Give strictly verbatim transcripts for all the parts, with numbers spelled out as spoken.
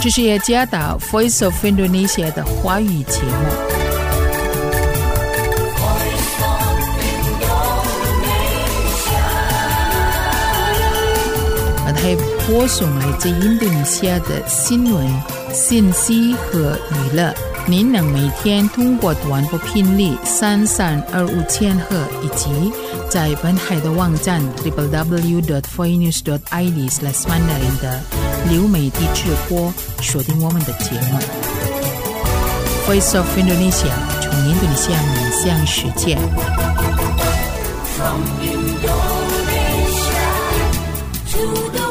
这是雅加达 Voice of Indonesia 的华语节目。还播送来自印度尼西亚的新闻、信息和娱乐。您能每天通过短波频率三三二五千赫以及在本海的网站 double-u double-u double-u dot voice news dot i d slash mandarin 的流媒体直播锁定我们的节目。Voice of Indonesia 从印度尼西亚面向世界。From Indonesia to the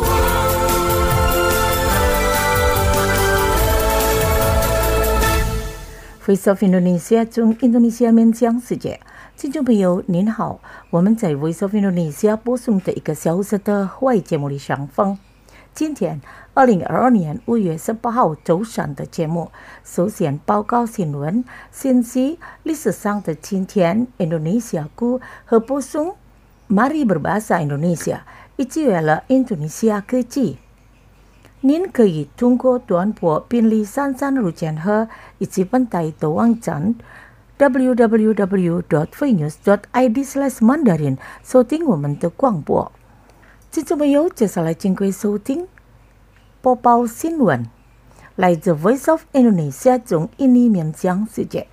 Voice of Indonesia 从印度尼西亚面向世界。听众朋友您好，我们在 Voice of Indonesia 播送的一个小时的华语节目里相逢。今天二零二二年五月十八号周三的节目，首先报告新闻、信息、历史上的今天、Indonesia 故和播送 Mari Berbahasa Indonesia 以及为了印度尼西亚科技。您可以通过短波频率三三二五千赫以及本台的网站 double-u double-u double-u dot voice news dot i d slash mandarin 收听我们的广播。听众朋友，接下来请各位收听播报新闻，来自 Voice of Indonesia 从印尼面向世界。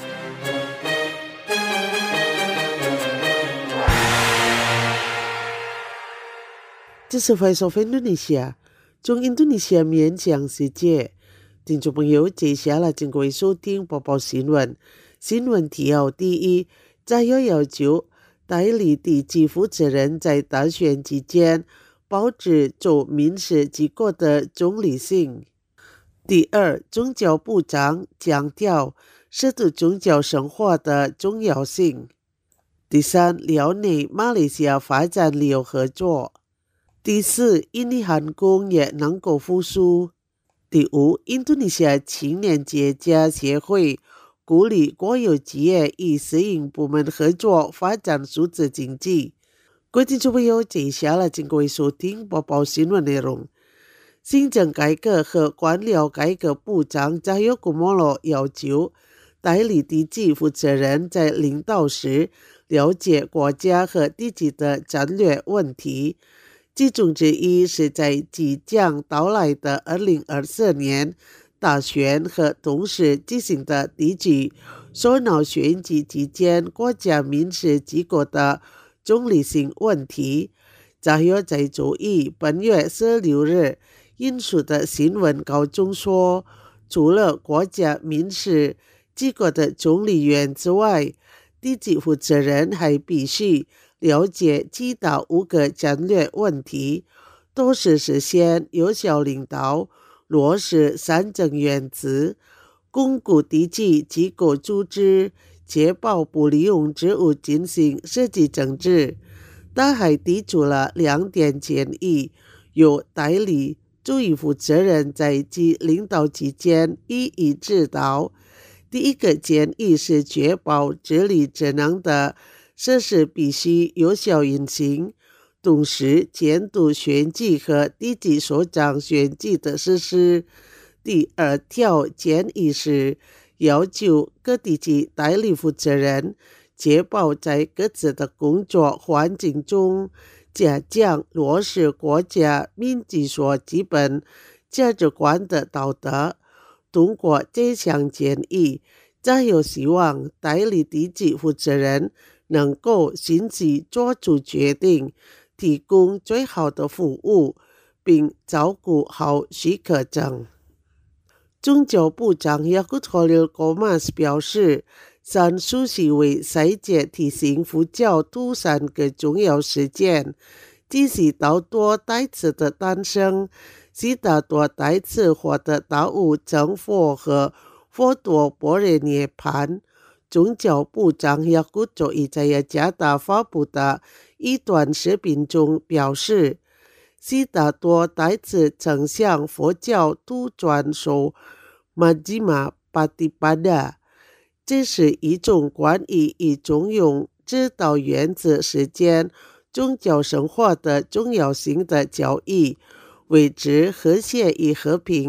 这是 Voice of Indonesia从印度尼西亚面向世界。听众朋友，接下来请各位收听播报新闻。新闻提要第一，再要要求代理地级负责人在大选期间保持州民事机构的中立性。第二，宗教部长强调适度宗教生活的重要性。第三，辽内马来西亚发展旅游合作。第四，印尼航空也能够复苏。第五，印度尼西亚青年企业家协会鼓励国有企业与私营部门合作发展数字经济。各位听众朋友，接下来请各位收听播报新闻内容。行政改革和官僚改革部长扎尤古莫罗要求代理地级负责人在领导时了解国家和地区的战略问题。其中之一是在即将到来的二零二四年大选和同时进行的地区首脑选举期间国家民事机构的中立性问题。扎约在周一本月十六日引述的新闻稿中说，除了国家民事机构的中立员之外，地级负责人还必须了解其他五个战略问题，都是实现有效领导、落实三政原则、巩固地区机构组织、确保不利用职务进行实际政治。他还提出了两点建议，由代理主义负责人在其领导期间予以指导。第一个建议是确保治理职能的设施必须有效运行，同时监督选举和地级首长选举的实施。第二条建议是要求各地级代理负责人确保在各自的工作环境中加强落实国家民主所基本价值观的道德。通过这项建议，再有希望代理地级负责人能够迅速做出决定，提供最好的服务，并照顾好许可证。宗教部长雅古托利戈马斯表示，三出席为世界提醒佛教徒三个重要事件，即是道多代次的诞生，悉达多代次获得大悟成佛和佛陀般若涅槃。宗教部长雅古佐伊在雅加达发布的一段视频中表示，悉达多代次曾向佛教徒传授玛吉玛巴蒂巴达，这是一种关于以中庸指导原则实践宗教生活的重要性的教义，为之和谐与和平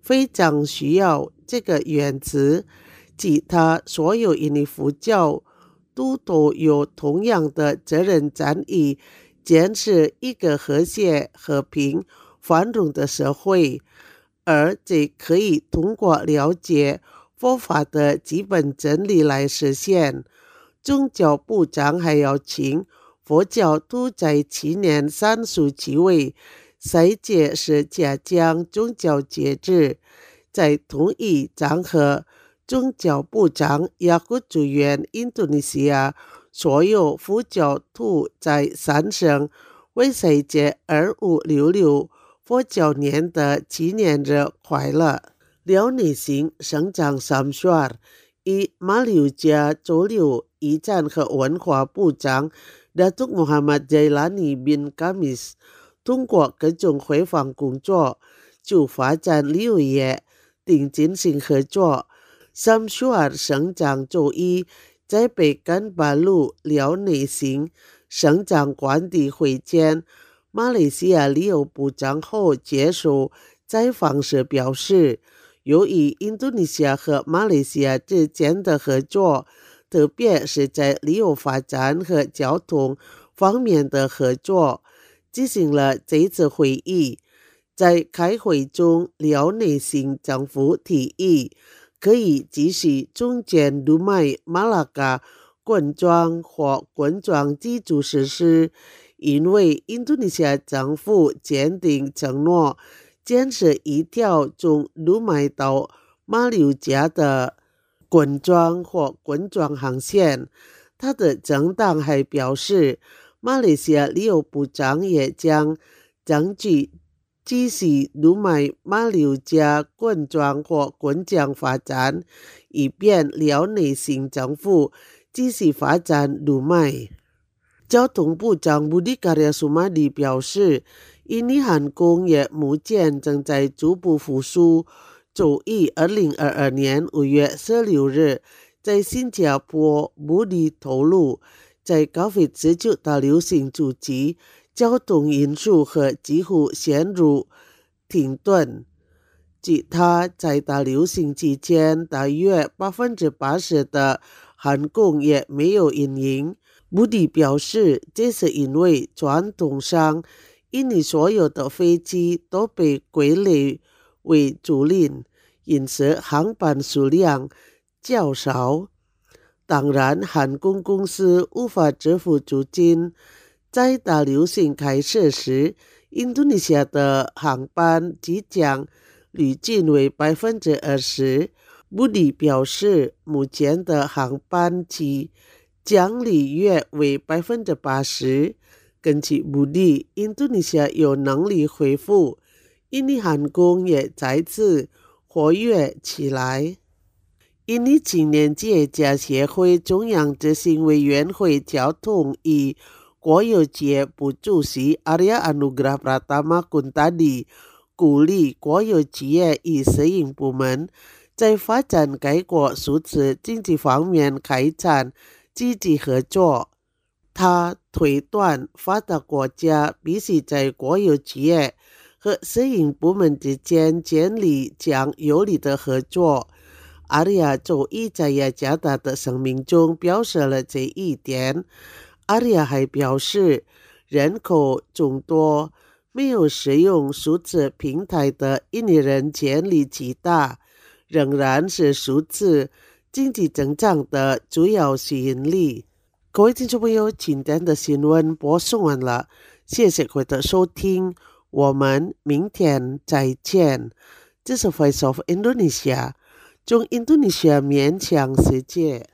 非常需要这个原则，即他所有印尼佛教徒都有同样的责任参与建设一个和谐、和平、繁荣的社会，而这可以通过了解佛法的基本真理来实现。宗教部长还要请佛教徒在今年三十七位赛节是加强宗教节日，在同一场合，宗教部长也祝愿印度尼西亚所有佛教徒在三圣为赛节二五六六佛教年的纪念日快乐。辽宁省省长sam syar以马六甲州流遗产和文化部长Datuk Muhammad Jailani bin Khamis通过各种回访工作，就发展旅游业并进行合作。sam syar省长周一在北干巴鲁辽宁省省长官邸会见马来西亚旅游部长后接受采访时表示，由于印度尼西亚和马来西亚之间的合作，特别是在旅游发展和交通方面的合作，进行了这次会议。在开会中，辽宁省政府提议可以继续中建杜麦马拉嘎滚装或滚装基础设施，因为印度尼西亚政府坚定承诺建设一条从杜麦到马六甲的滚装或滚装航线。他的政党还表示，马来西亚旅游部长也将争取继续杜麦马六甲滚装或滚江发展，以便辽宁省政府继续发展杜麦。交通部长 Budi Karya Sumadi 表示，印尼航空业目前正在逐步复苏。周一二零二二年五月十六日，在新加坡，Budi透露，在 COVID 十九 大流行初期，交通运输和几乎陷入停顿。即他在大流行期间，大约 百分之八十 的航空业没有运营。Budi 表示，这是因为传统上印尼所有的飞机都被归类为租赁，因此航班数量较少。当然，航空公司无法支付租金。在大流行开始时，印度尼西亚的航班即将率进为 百分之二十。Budi 表示，目前的航班期将率约为 百分之八十。根据 Budi， 印度尼西亚有能力恢复，印尼航空也再次活跃起来。印尼青年企业家协会中央执行委员会交通与国有企业部主席 Arya Anugrah Pratama Kuntadi 鼓励国有企业与私营部门在发展该国数字经济方面开展积极合作。他推断发达国家必须在国有企业和私营部门之间建立将有利的合作。阿里亚周一在雅加达的声明中表示了这一点。阿里亚还表示，人口众多、没有使用数字平台的印尼人潜力极大，仍然是数字经济增长的主要吸引力。各位听众朋友，今天的新闻播送完了，谢谢各位的收听，我们明天再见。这是 Voice of Indonesia， 从印度尼西亚面向世界。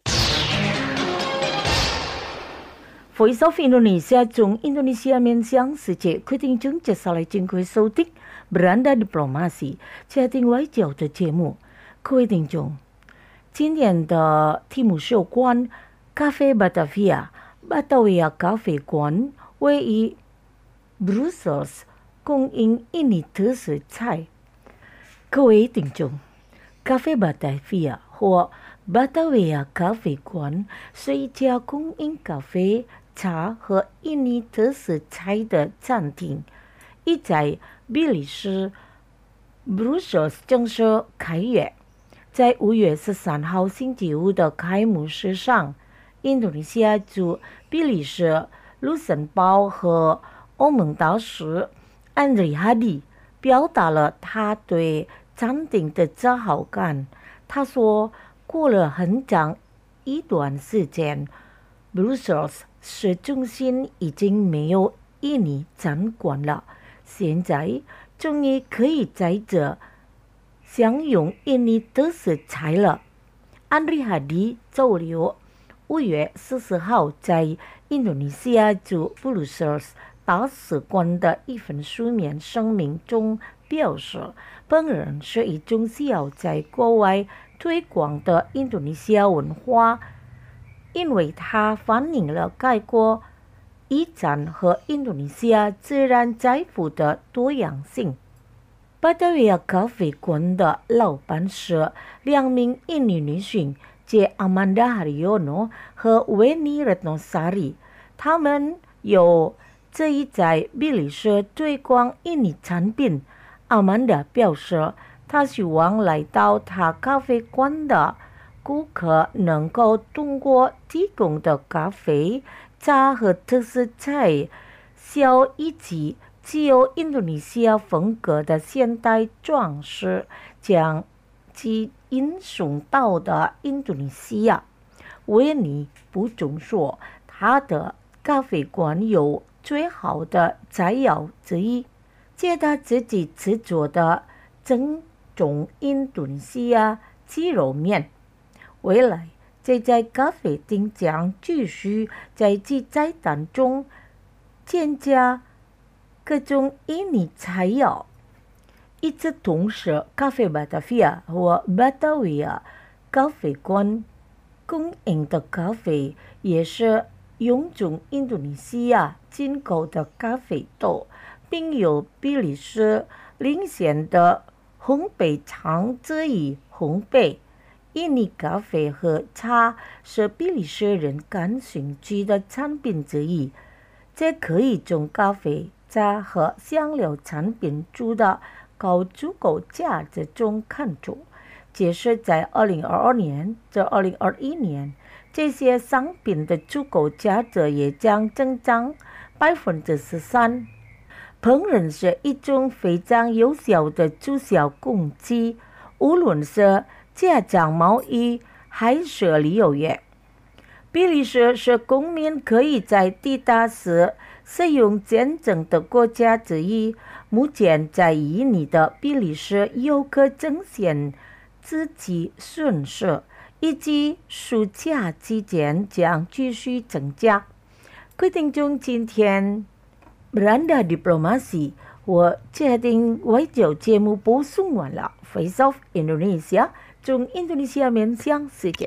Voice of Indonesia 从印度尼西亚面向世界，各位听众接下来请各位收听 Beranda Diplomasi 家庭外交的节目。各位听众，今年的题目是有关咖啡 Batavia Batavia 咖啡馆位于 Brussels， 供应印尼特色菜。各位听众，咖啡 Batavia 或 Batavia 咖啡馆是一家供应咖啡、茶和印尼特色菜的餐厅，已在比利时 Brussels 正式开业。在五月十三号星期五的开幕式上，印度尼西亚驻比利时、卢森堡和欧盟大使安瑞哈蒂表达了他对暂停的自豪感。他说，过了很长一段时间 ，Brussels 市中心已经没有印尼展馆了，现在终于可以在这享用印尼特色菜了。安瑞哈蒂周六五月十四号在印度尼西亚驻布鲁塞尔大使馆的一份书面声明中表示，本人是一种需要在国外推广的印度尼西亚文化，因为它反映了该国遗产和印度尼西亚自然财富的多样性。巴达维亚咖啡馆的老板是两名印尼女性，即阿曼达·哈里奥诺和维尼·热诺萨里。他们有这一在比利时推广印尼产品。阿曼达表示，她希望来到她咖啡馆的顾客能够通过提供的咖啡、茶和特色菜醮以及具有印度尼西亚风格的现代装饰，将其引送到的印度尼西亚。维尼补充说，他的咖啡馆有最好的菜肴之一，借他自己制作的正宗印度尼西亚鸡肉面。未来，这家咖啡店将继续在其菜单中添加各种印尼菜肴。与此同时，咖啡巴达维亚和巴达维亚咖啡馆供应的咖啡也是用从印度尼西亚进口的咖啡豆，并由比利时领先的烘焙厂之一烘焙。印尼咖啡和茶是比利时人感兴趣的产品之一，这可以从咖啡、茶和香料产品中的高出口价值中看出。即使在二零二二年至二零二一年，这些商品的出口价值也将增长百分之十三。烹饪是一种非常有效的促销工具，无论是家常贸易还是旅游业。比利时是公民可以在抵达时使用签证的国家之一。目前在印尼的比利时游客呈现自己损失，以及暑假期间将继续增加。各位听众，今天 Beranda Diplomasi 我决定外交节目播送完了。Face of Indonesia 从印度尼西亚面向世界。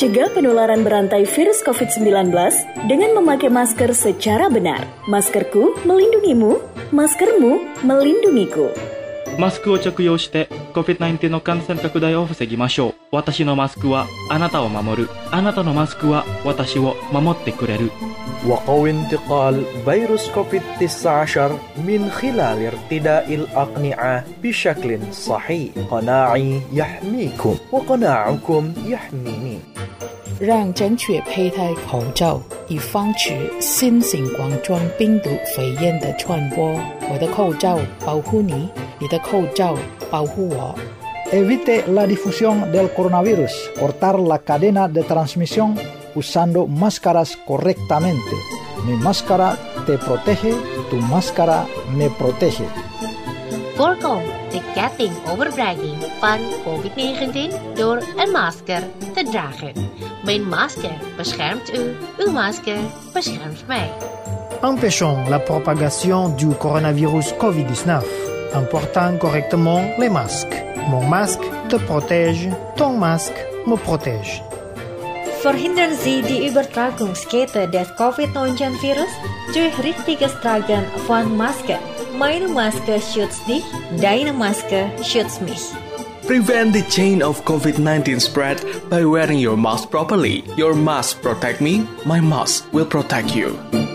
Cegah penularan berantai virus covid sembilan belas dengan memakai masker secara benar. Maskerku melindungimu, maskermu melindungiku. マスクを着用して コビッドナインティーン の感染拡大を防ぎましょう。私のマスクはあなたを守る。あなたのマスクは私を守ってくれる。 وقوي انتقال فيروس كوفيد تسعة عشر من خلال ارتداء الأقنعة بشكل صحيح. قناعي يحميكم وقناعكم يحميني. 让正确佩戴口罩，以防止新型冠状病毒肺炎的传播。我的口罩保护你，你的口罩保护我。 Evite la difusión del coronavirus. Cortar la cadena de transmisión usando máscaras correctamente. Mi máscara te protege, tu máscara me protege. Voorkom de ketting overbrenging van covid negentien door een masker te dragen. Mijn masker beschermt u, uw masker beschermt mij. Empêchons la propagation du coronavirus covid dix-neuf en portant correctement les masques. Mon masque te protège, ton masque me protège. Verhindern Sie die Übertragungskette des covid neunzehn virus durch richtiges Tragen von Masken. Meine Maske schützt dich, deine Maske schützt mich. Prevent the chain of covid nineteen spread by wearing your mask properly. Your mask protect me, my mask will protect you.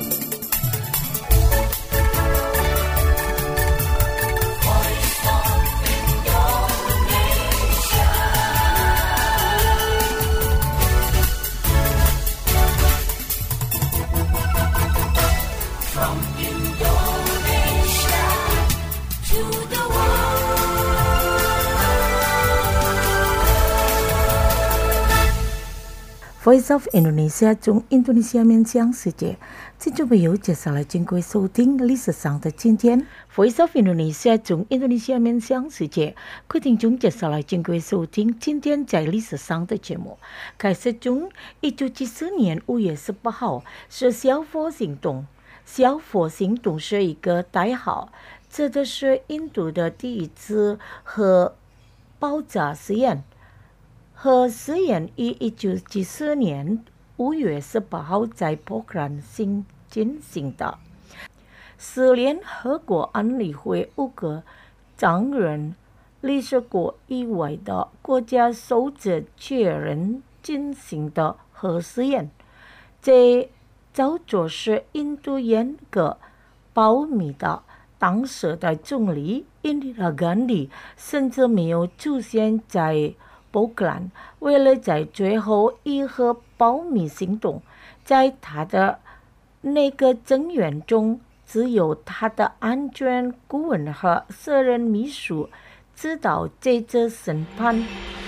Voice of Indonesia 从印度尼西亚面向世界，听众朋友，接下来经过收听历史上的今天。Voice of Indonesia 从印度尼西亚面向世界，各位听众接下来经过收听今天在历史上的节目。开始从一九七四年五月十八号是小佛行动，小佛行动是一个代号，指的是印度的第一次核爆炸实验。核试验于一九七四年五月十八号在波兰进行的，是联合国安理会五个常任理事国以外的国家首次确认进行的核试验。这早就是印度严格保密的，当时的总理印第拉甘地甚至没有出现在波兰。为了在最后一核保密行动，在他的那个成员中，只有他的安全顾问和私人秘书知道这次审判。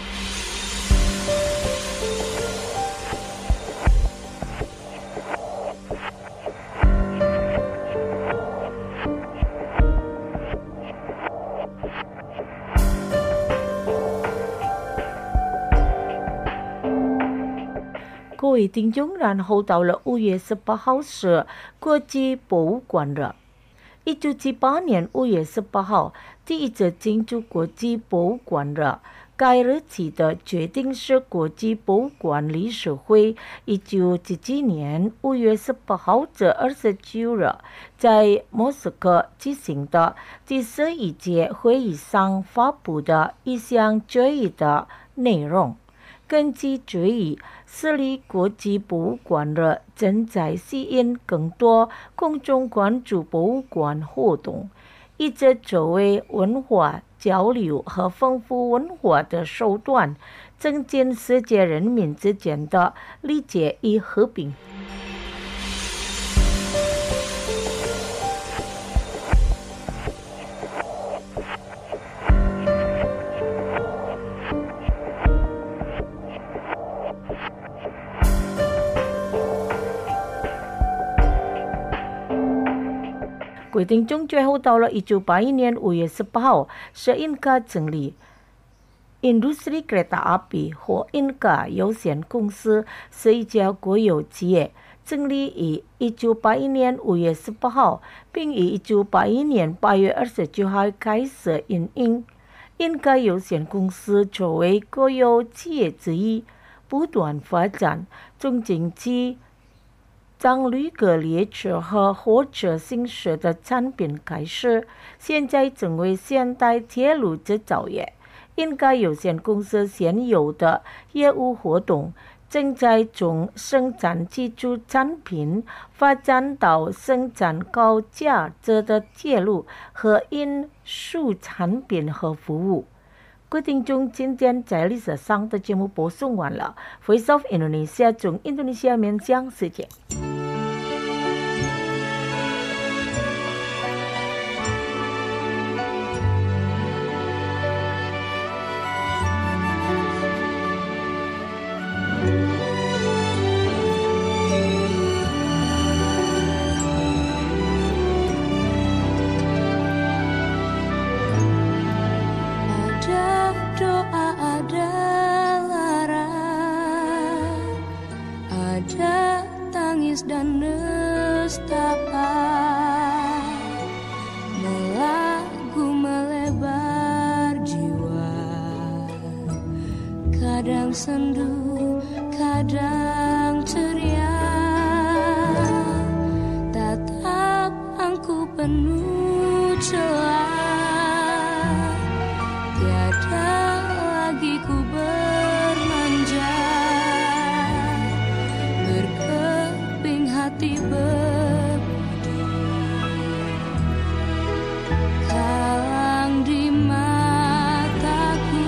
各位听众，然后到了五月十八号是国际博物馆日。一九七八年五月十八号，第一次庆祝国际博物馆日。该日期的决定是国际博物馆理事会一九七七年五月十八号至二十九日在莫斯科举行的第十一届会议上发布的一项决议的内容。根据决议，设立国际博物馆日正在吸引更多公众关注博物馆活动，一直作为文化交流和丰富文化的手段，增进世界人民之间的理解与和平。规定中最后到了一九八一年五月十八号，是印卡成立。Industri Kereta Api 或印卡有限公司是一家国有企业，成立于一九八一年五月十八号，并于一九八一年八月二十九号开始运营。印卡有限公司作为国有企业之一， 不断发展，中经济将旅客列车和火车行驶的产品开始，现在成为现代铁路制造业应该有限公司现有的业务活动，正在从生产基础产品发展到生产高价值的铁路和运输产品和服务。各位听众，今天在历史上的节目播送完了。Voice of Indonesia 从印度尼西亚面向世界。 Dan nestapa melagu melebar jiwa, kadang sendu, kadang ceria, tatap angku penuh celah, tiada lagi ku bermanja, hati berbudi, kalang di mataku,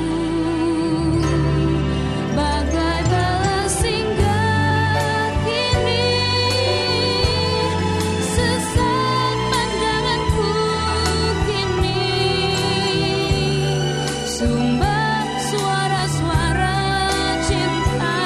bagai balas singgah kini, sesat pandanganku kini, sumber suara-suara cinta.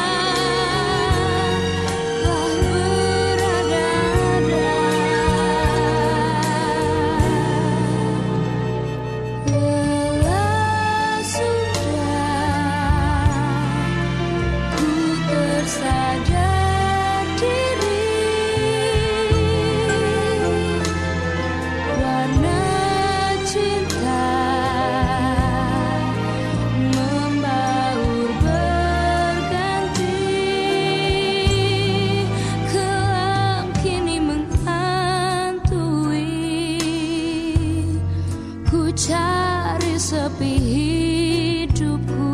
Cari sepi hidupku,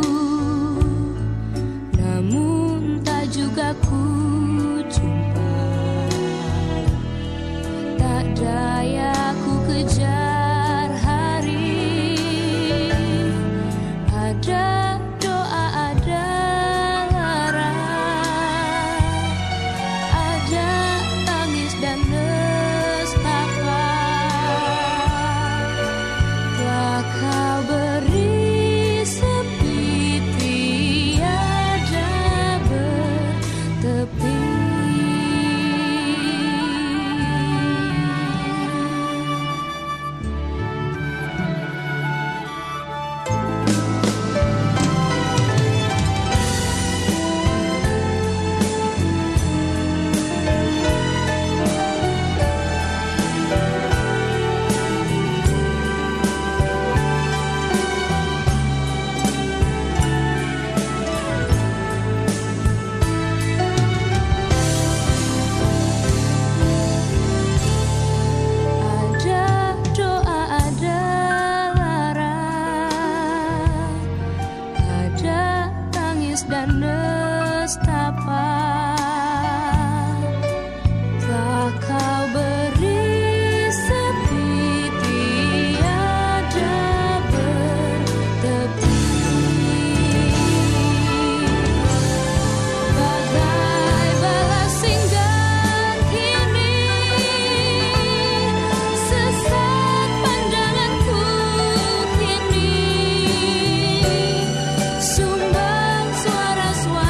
namun tak juga ku jumpa, tak daya ku kejar hari, ada doa, ada lara, ada tangis dan nestapa. Kau beri sepi tiada bertepi. Dan nestapa, tak kau beri sepi tiada bertepi, bagai balas singgah kini, sesat pandanganku kini, sumber suara-suara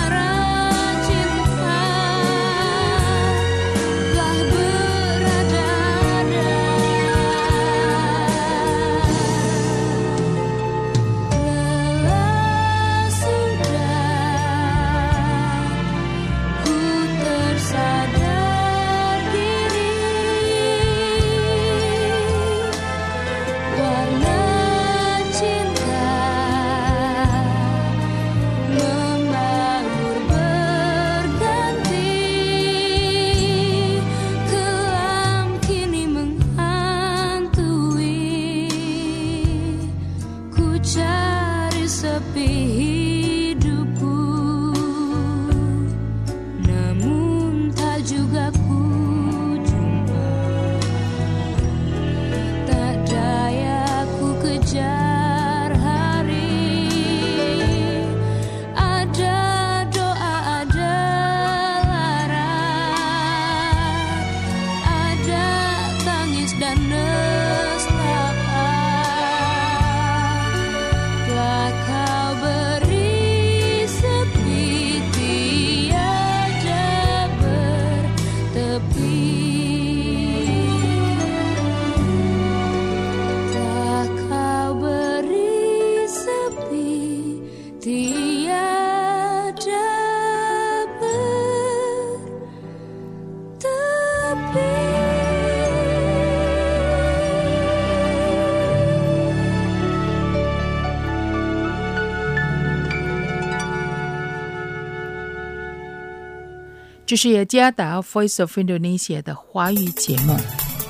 sepi hidupku, namun tak juga ku jumpa. Tak daya ku kejar hari, ada doa, ada lara, ada tangis dan nestapa. Telah kau beri sepi, tiada bertepi. Telah kau beri sepi, tiada bertepi. 这是雅加达 Voice of Indonesia 的华语节目。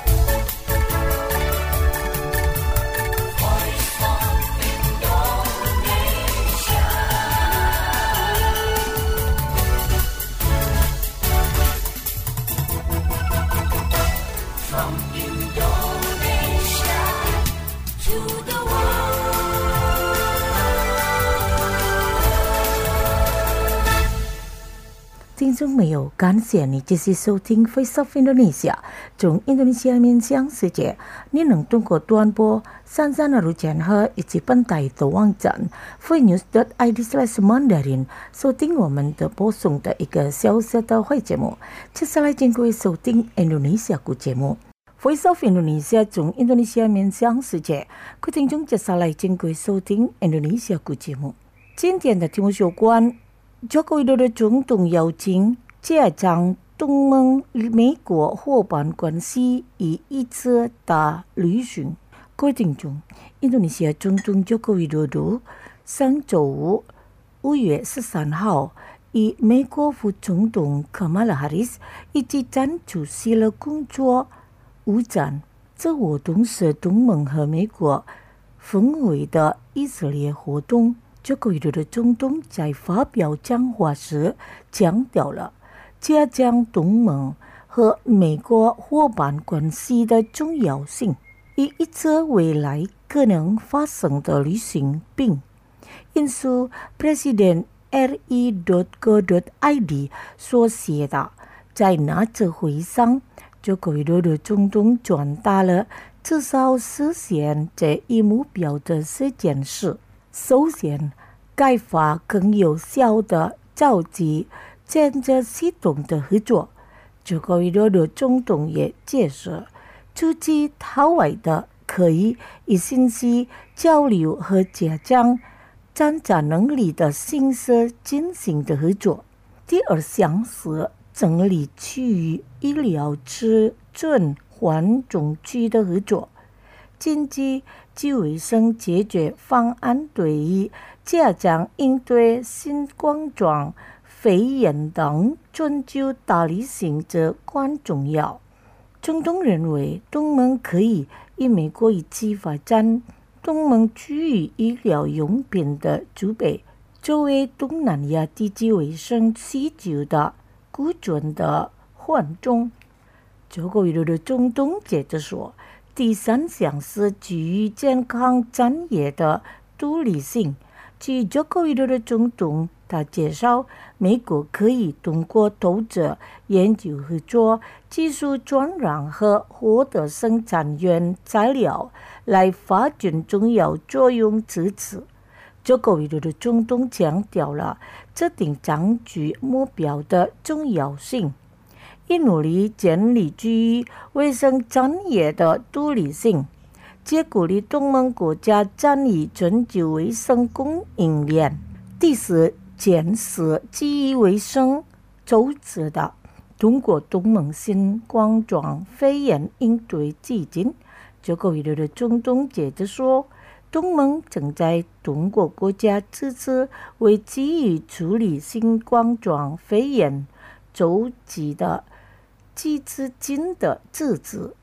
听众朋友，感谢你继续收听 Voice of Indonesia 从印度尼西亚面向世界。你能通过短波三三二五千赫以及本台的网站 voinews dot i d slash mandarin 收听我们的播送的一个小时的会节目。接下来请各位收听印度尼西亚节目。Voice of Indonesia 从印度尼西亚面向世界。各位听众，接下来请各位收听印度尼西亚节目。今天的题目有关Joko Widodo 总统邀请加强东盟美国伙伴关系以一次大旅行。各位听众，印度尼西亚总统 Joko Widodo 上周五五月十三号与美国副总统 Kamala Harris 一起站出席了工作午餐。这活动是东盟和美国峰会的以色列活动。Joko Widodo 总统在发表讲话时强调了加强东盟和美国伙伴关系的重要性，以预测未来可能发生的旅行并引述 Presiden r i dot go dot i d 所写的，在那次会议上 Joko Widodo 总统传达了至少实现这一目标的四件事。首先，开发更有效的召集建设系统的合作。Joko Widodo 总统也介绍，出其讨外的可以以信息交流和加强战战能力的形式进行的合作。第二项是整理区域医疗资准环中区的合作。经济及卫生解决方案对于加强应对新冠状肺炎等全球大流行至关重要。总统认为，东盟可以与美国一起发展东盟区域医疗用品的储备，作为东南亚地区卫生需求的顾准的缓冲。Joko Widodo 总统接着说，第三项是基于健康产业的独立性。据 Joko Widodo 总统他介绍，美国可以通过投资、研究合作、技术转让和获得生产原材料来发展重要作用支持。Joko Widodo 总统强调了制定长期目标的重要性，以努力建立基于卫生产业的独立性，既鼓励东盟国家参与全球卫生供应链。第四件是基于卫生组织的通过东盟新冠状肺炎应对基金。Joko Widodo 总统接着说，东盟正在通过国家支持为基于处理新冠状肺炎组织的基资金的支持，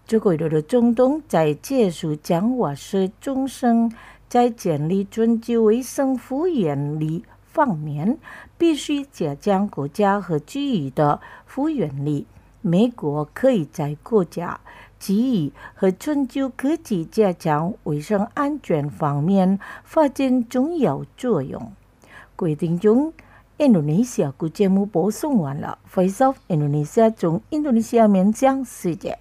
中国的总统在结束讲话时重申，在建立遵纪卫生复原力方面，必须加强国家和区域的复原力。美国可以在国家、区域和全球各地加强卫生安全方面发展重要作用。各位听众，印度尼西亚国节目播送完了 ，Voice of Indonesia 从印度尼西亚面向世界。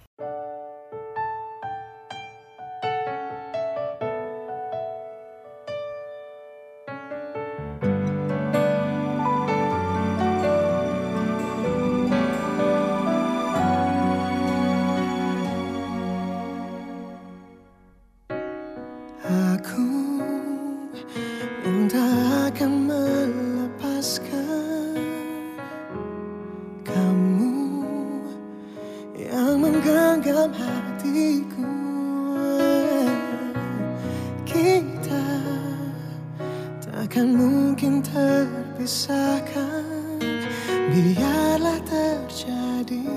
Biarlah terjadi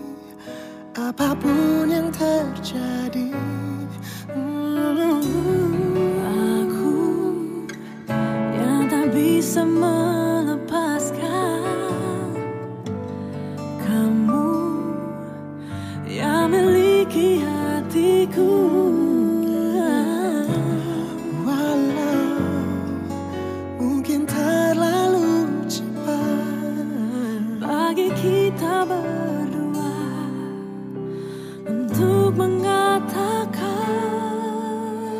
apapun yang terjadi. Aku yang tak bisa melepaskan kamu yang miliki hatiku. Walau mungkin terlalu cepat bagi kita berdua untuk mengatakan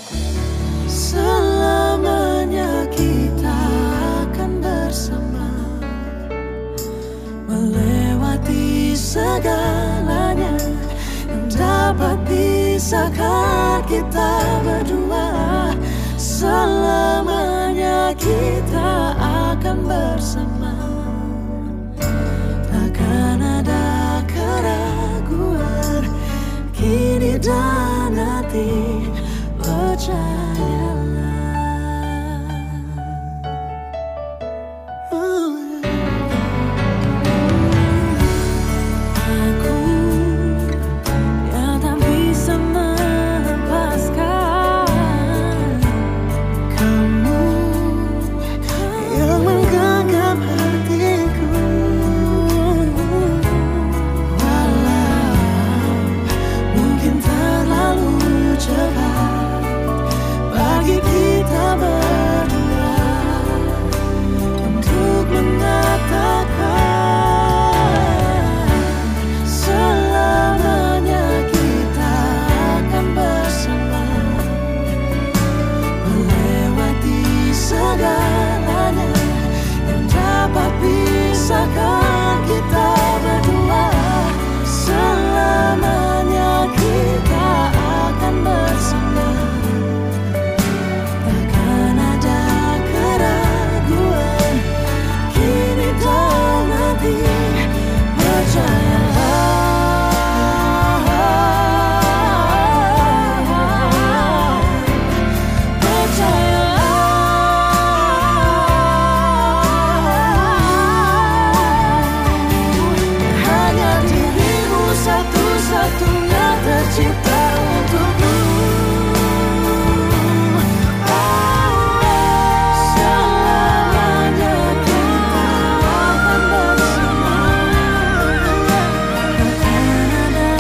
selamanya kita akan bersama, melewati segalanya yang dapat pisahkan kita berdua. Selamanya kita akan bersama, takkan ada keraguan kini dan nanti, percayalah. Aku yang tak bisa melepaskan Kamu yang menggenggam hatiku. Walau mungkin terlalu cepat bagi kita berdua untuk mengatakan selamanya kita akan bersama, melewati segalanya yang dapat pisahkan kita berdua. Selamanya kita akan bersama, takkan ada keraguan kini dan nanti, hanya dirimu satu-satunya tercipta untukku. Selamanya kita akan bersama, takkan ada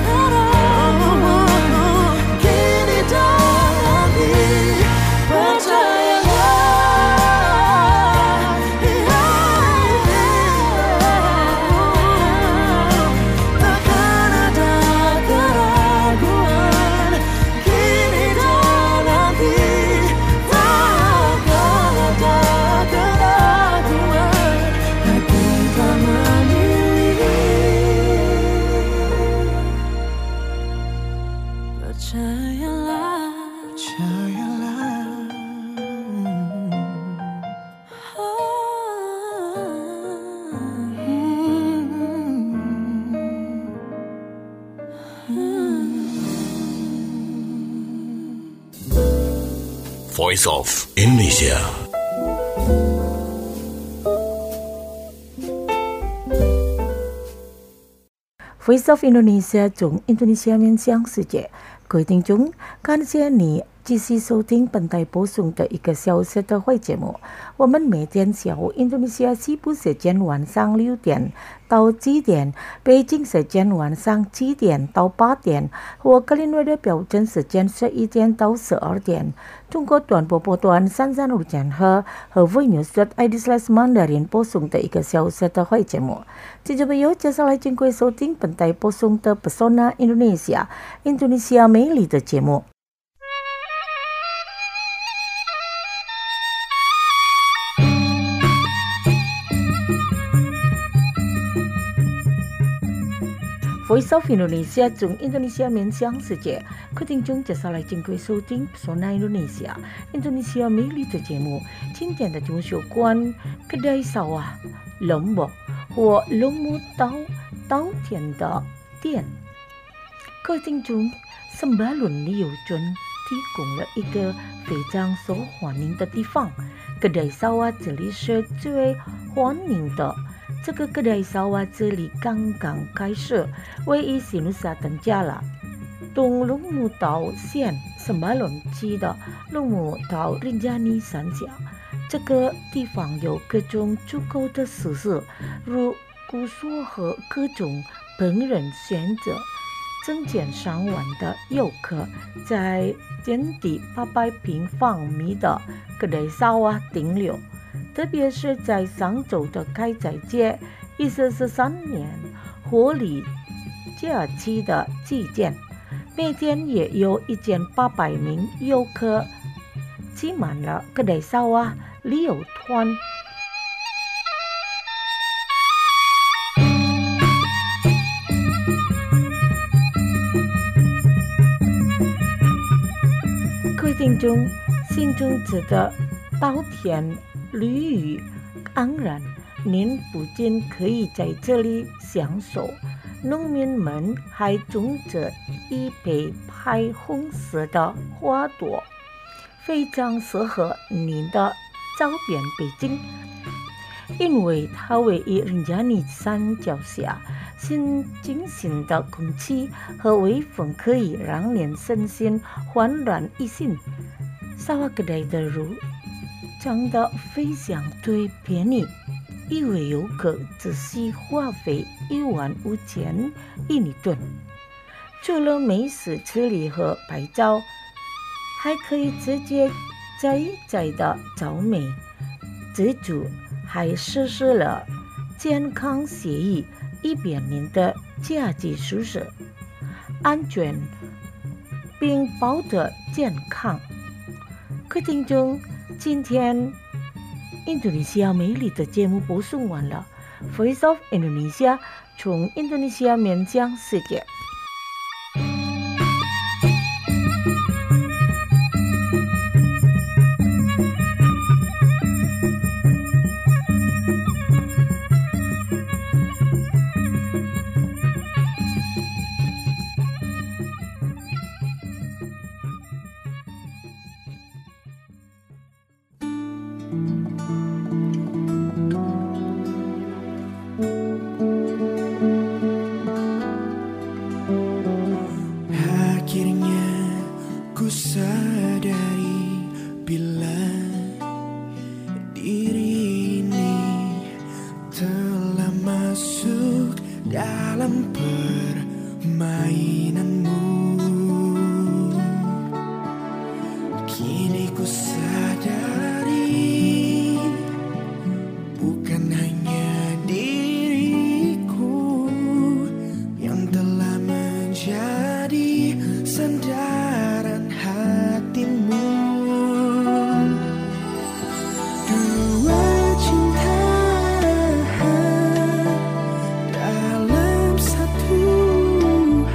keraguan kini dan nanti, percayalah. Takkan ada keraguan kini dan nanti, takkan ada keraguan kita memilih. percayalah, Percayalah. Voice of Indonesia. Voice of Indonesia 从印度尼西亚面向世界，各位听众，感谢你继续收听本台播送的一个小时的会节目。我们每天下午印度尼西亚西部时间晚上六点到七点，北京时间晚上七点到八点，和格林威的标准时间十一点到十二点。通过短波波段三三五千赫和 voinews.id slash mandarin 播送的一个小时的会节目。听众朋友，接下来请各位收听本台播送的 Pesona Indonesia 印度尼西亚美丽的节目。Voice of Indonesia 从印度尼西亚面向世界，各位听众，接下来请各位收听 Pesona Indonesia 印度尼西亚美丽的节目。今天的节目有关 kedai sawah Lombok 或龙目岛稻田的店。各位听众，圣巴伦旅游村提供了一个非常受欢迎的地方。kedai sawah 这里是最欢迎的。这个kedai sawah这里刚刚开设，位于西努沙登加拉东龙目岛县圣巴伦区的龙目岛林加尼山下。这个地方有各种足够的设施，如古所和各种烹饪选择。增减上万的游客在占地八百平方米的kedai sawah停留。特别是在上周的开斋节一四四三年火礼假期的期间，每天也有一千八百名游客挤满了kedai sawah旅游团。各位听众，心中指的稻田旅游安然，您不仅可以在这里享受，农民们还种着一排排红色的花朵，非常适合您的周边北京，因为它位于人家尼山脚下，新清新的空气和微风可以让人身心焕然一新。sawah kedai的肉长得非常对便宜，一位游客只需花费一万五千印尼盾。除了美食吃力和拍照，还可以直接在在的找美。自助还实施了健康协议，以便您的假期舒适、安全，并保持健康。各位听众，今天印度尼西亚美丽的节目播送完了。Voice of Indonesia 从印度尼西亚面向世界。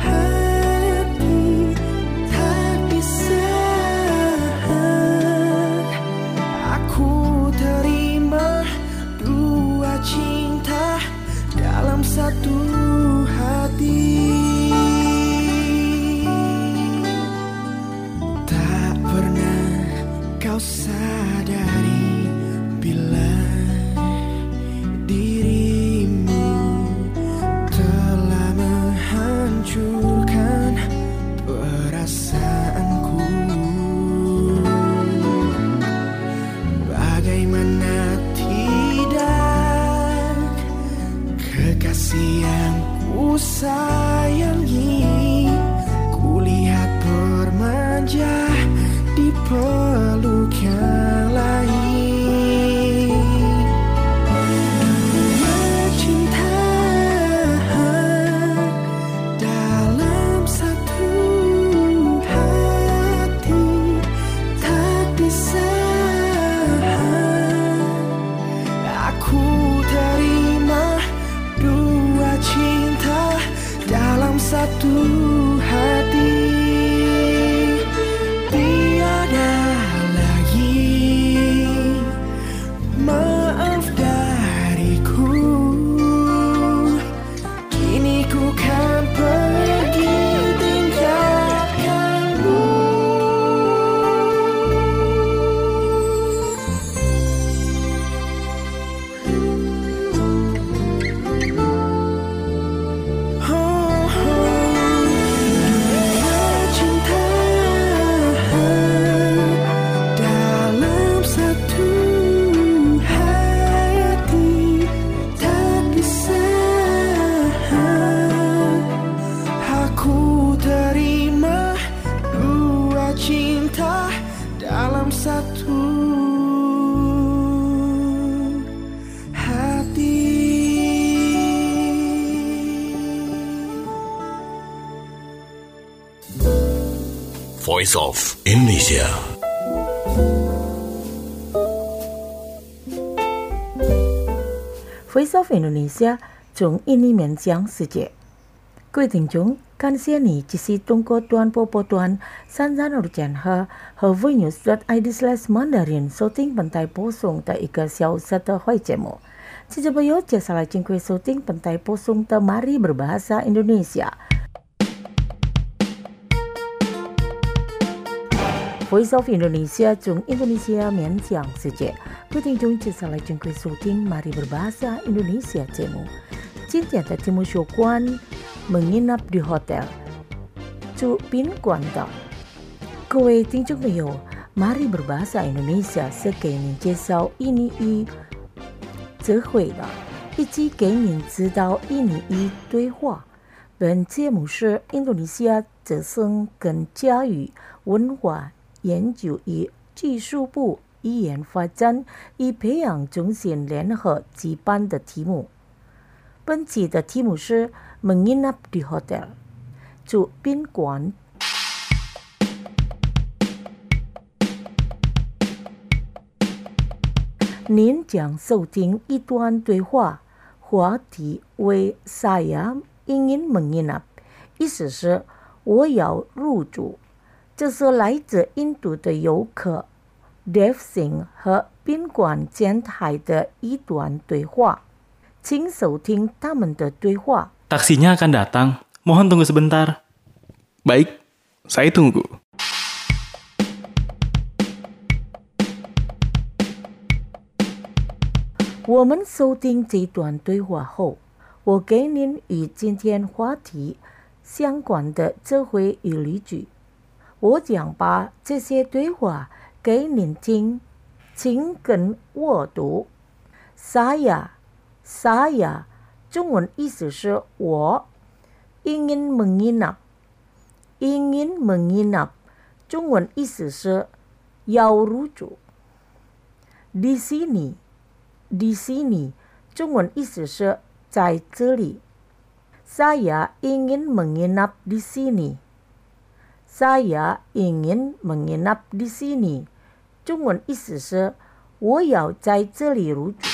Hati tak bisa Voice of Indonesia. Voice of Indonesia 从印尼面向世界。各位听众，感谢你继续通过短波波段三三二千赫和 voinews dot i d slash mandarin 收听本台播送的一个小时的会节目。听众朋友，接下来请各位收听本台播送的 Mari Berbahasa Indonesia。Voice of Indonesia 从印度尼西亚面向世界。各位听众，接下来请各位收听 Mari Berbahasa Indonesia 节目。今天的节目有关 menginap di hotel 住宾馆的。各位听众朋友 ，Mari Berbahasa Indonesia 是给您介绍印尼语词汇的，以及给您指导印尼语对话。本节目是印度尼西亚哲生跟教育文化研究与技术部语言发展与培养中心联合举办的题目。本期的题目是 menginap di hotel 住宾馆。您将收听一段对话，话题为 saya ingin menginap， 意思是我要入住。这是来自印度的游客 Dev Singh 和宾馆前台的一段对话，请收听他们的对话。 Taksinya akan datang, mohon tunggu sebentar. Baik, saya tunggu. 我们收听这段对话后，我给您与今天话题相关的智慧与例句。我将把这些对话给您听，请跟我读。Saya, saya， 中文意思是我 ingin menginap， ingin menginap， 中文意思是要入住。Di sini。Di sini 中文意思是在这里。Saya ingin menginap di sini. Saya ingin menginap di sini 中文意思是我要在这里入住。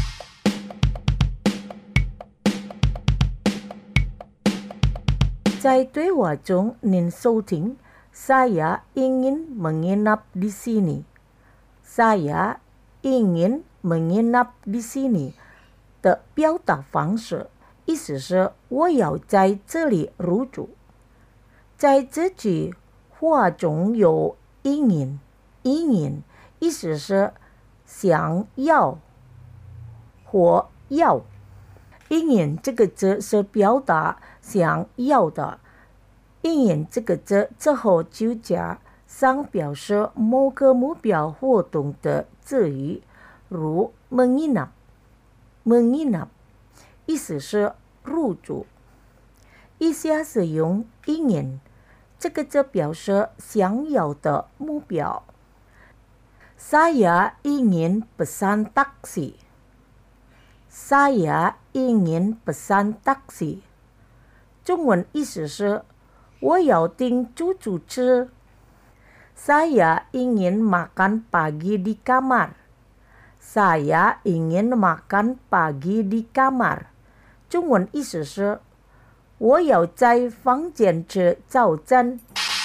在对话中，您收听 Saya ingin menginap di sini. Saya ingin menginap di sini 的表达方式，意思是我要在这里入住。在这句话中有 ingin， ingin 意思是想要或要。ingin 这个字是表达想要的。ingin 这个字之后就加上表示某个目标活动的词语。如 menginap， menginap 意思是入住。以下是用 ingin 这个字表示想要的目标。Saya ingin pesan taksi. Saya ingin pesan taksi 中文意思是我要订出租车。Saya ingin makan pagi di kamar.Saya ingin makan pagi di kamar 中文意思是我要在房间吃早餐。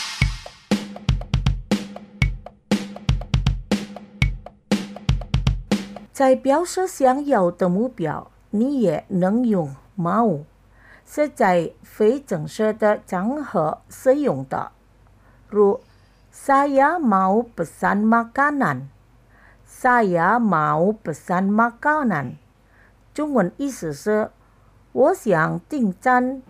在表示想要的目标，你也能用 mau， 是在非正式的场合使用的，如 Saya mau pesan makanan。Saya mau pesan makanan 中文意思是我想订餐。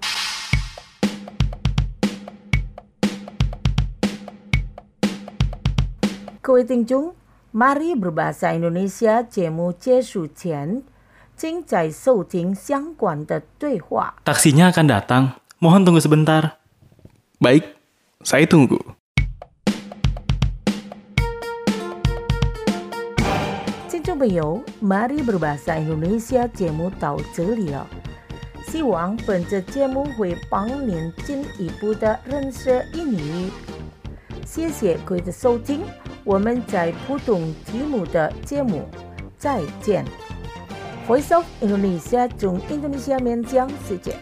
各位听众 Mari Berbahasa Indonesia 节目结束前请在收听相关的对话。 Taksinya akan datang, mohon tunggu sebentar. Baik, saya tunggu. 听众朋友 Mari Berbahasa Indonesia 节目到这里了，希望本次节目会帮您进一步的认识印尼语。 谢谢各位的收听，我们在不同题目的节目再见。Voice of Indonesia 中印度尼西亚面讲世界。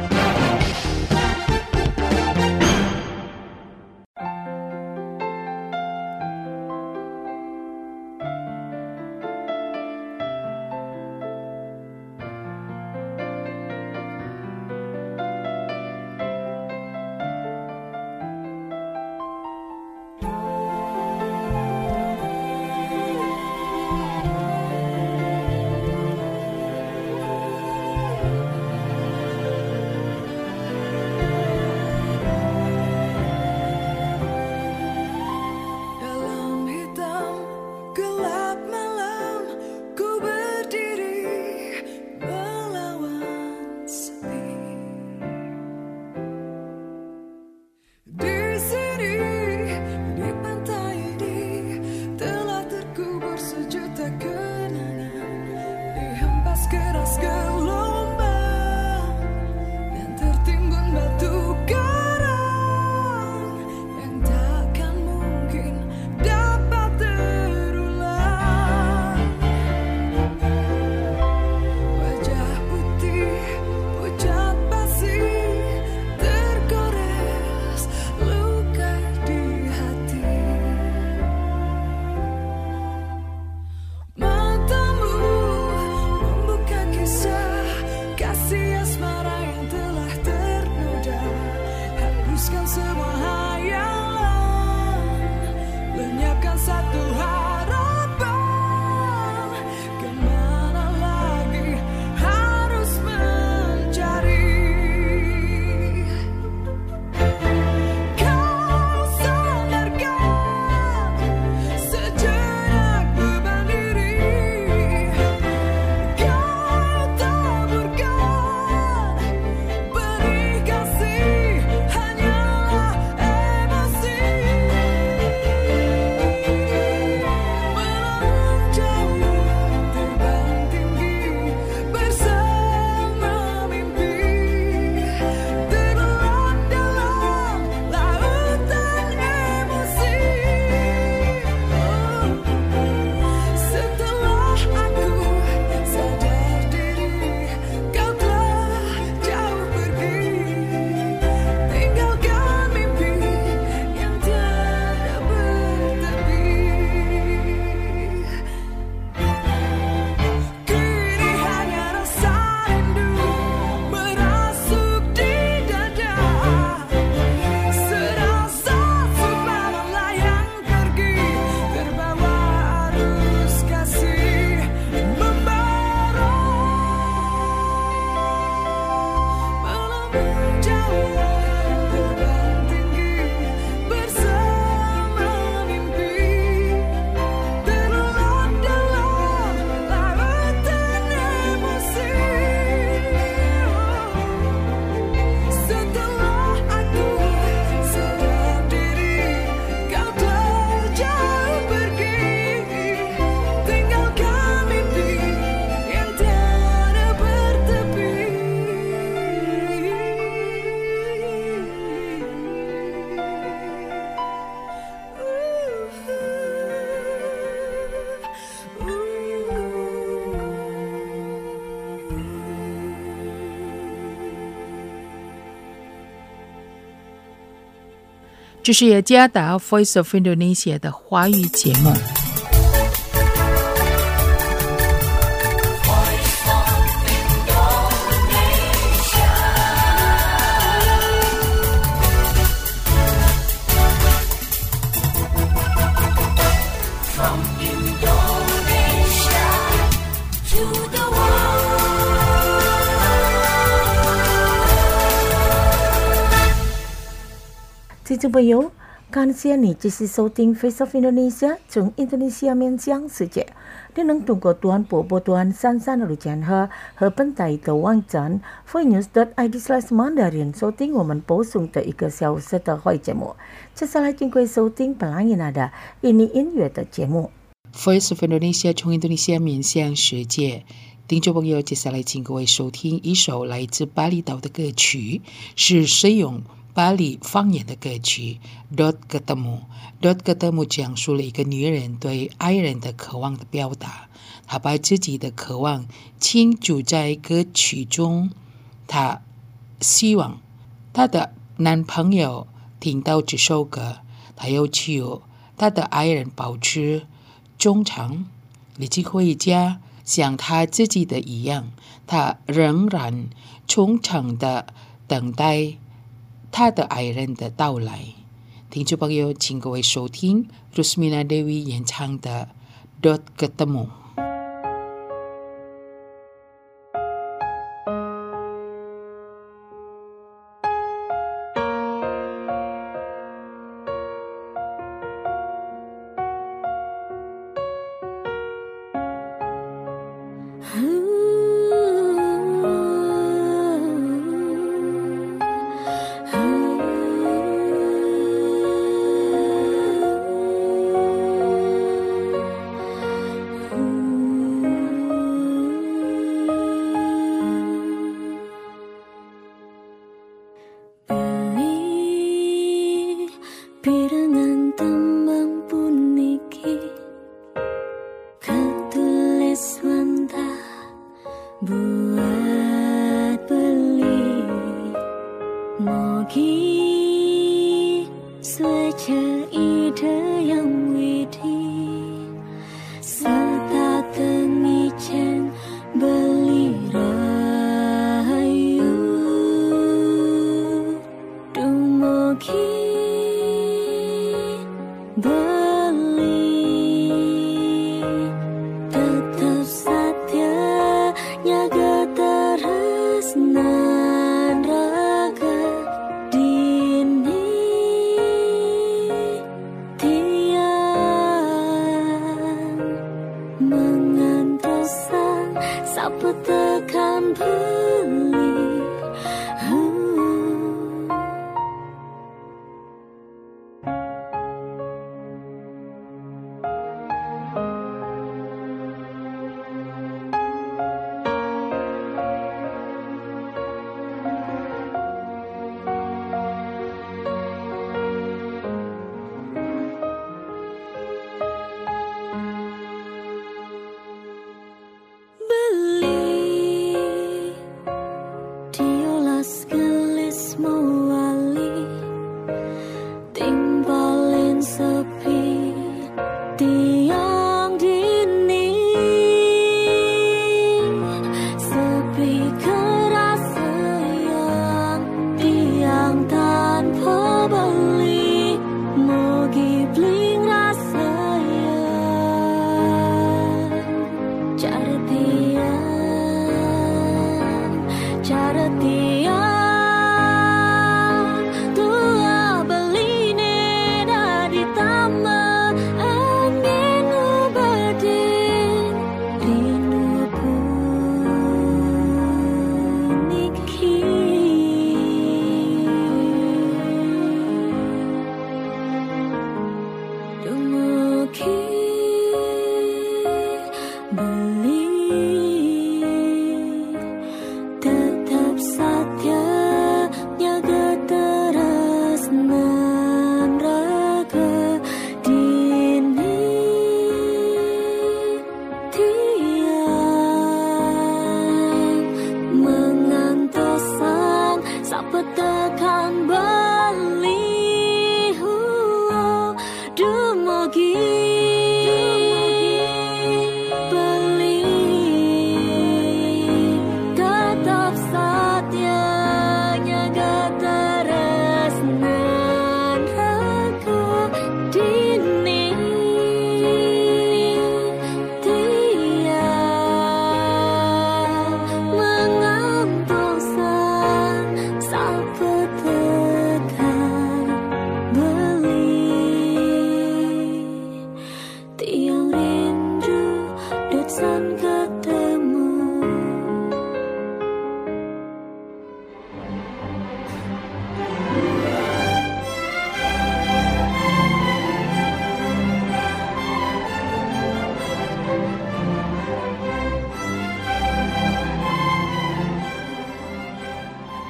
这是雅加达 Voice of Indonesia 的华语节目。 听众朋友，感谢你继续收听 Voice of Indonesia 从印度尼西亚面向世界。你能通过短波波段三三六千赫和本台的网站 voicenews dot i d slash mandarin 收听我们播送的一个小时的会节目。接下来请各位收听本来的印尼音乐的节目。 Voice of Indonesia 从印度尼西亚面向世界。听众朋友，接下来请各位收听一首来自巴厘岛的歌曲，是使用巴黎方言的歌曲 Dot ketemu Dot ketemu 讲述了一个女人对爱人的渴望的表达，她把自己的渴望倾注在歌曲中，她希望她的男朋友听到这首歌，她要求她的爱人保持忠诚，立即回家，像她自己的一样，她仍然忠诚的等待她的爱人的到来。听众朋友，请各位收听 Rusmina Dewi 演唱的 Dot ketemu。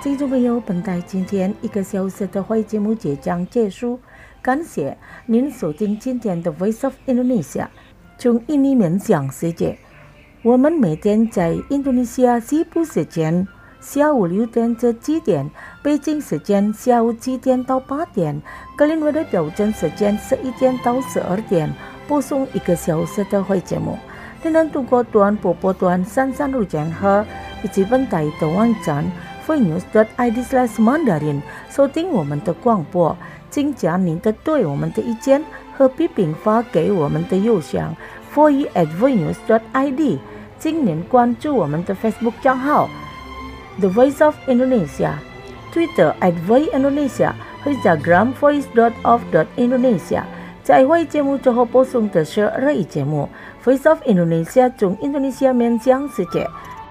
听众朋友，本台今天一个小时的会节目即将结束，感谢您收听今天的 Voice of Indonesia 从印尼面向世界。我们每天在印度尼西亚西部时间下午六点至七点，北京时间下午七点到八点，格林威治标准时间十一点到十二点，播送一个小时的会节目。您能通过短波波段三三六千赫以及本台的网站 voinews dot i d slash mandarin 收听我们的广播，请将您的对我们的意见和批评发给我们的邮箱 voice at voinews dot i d， 请您关注我们的 Facebook 账号 The Voice of Indonesia、Twitter at voice indonesia 和 Instagram voice dot of dot indonesia。在会节目最后播送的是日语节目 Voice of Indonesia 从印度尼西亚面向世界。